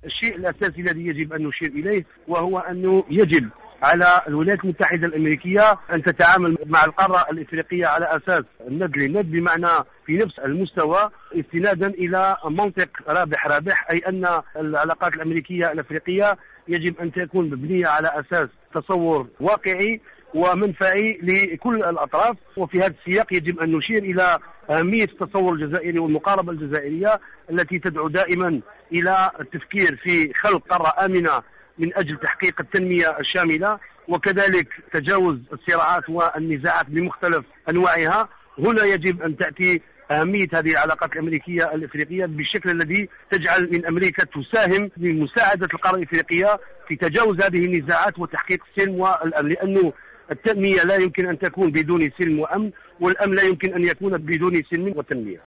الشيء الأساسي الذي يجب أن نشير إليه وهو أنه يجب على الولايات المتحدة الأمريكية أن تتعامل مع القارة الإفريقية على أساس الند للند، بمعنى في نفس المستوى، استنادا إلى منطق رابح، أي أن العلاقات الأمريكية الأفريقية يجب أن تكون مبنية على أساس تصور واقعي ومنفعي لكل الأطراف. وفي هذا السياق يجب أن نشير إلى أهمية التصور الجزائري والمقاربة الجزائرية التي تدعو دائما إلى التفكير في خلق قارة آمنة من أجل تحقيق التنمية الشاملة، وكذلك تجاوز الصراعات والنزاعات بمختلف أنواعها. هنا يجب أن تأتي أهمية هذه العلاقات الأمريكية الإفريقية بالشكل الذي تجعل من أمريكا تساهم في مساعدة القارة الإفريقية في تجاوز هذه النزاعات وتحقيق السلم والأمن، لأنه التنمية لا يمكن أن تكون بدون سلم وأمن، والأمن لا يمكن أن يكون بدون سلم وتنمية.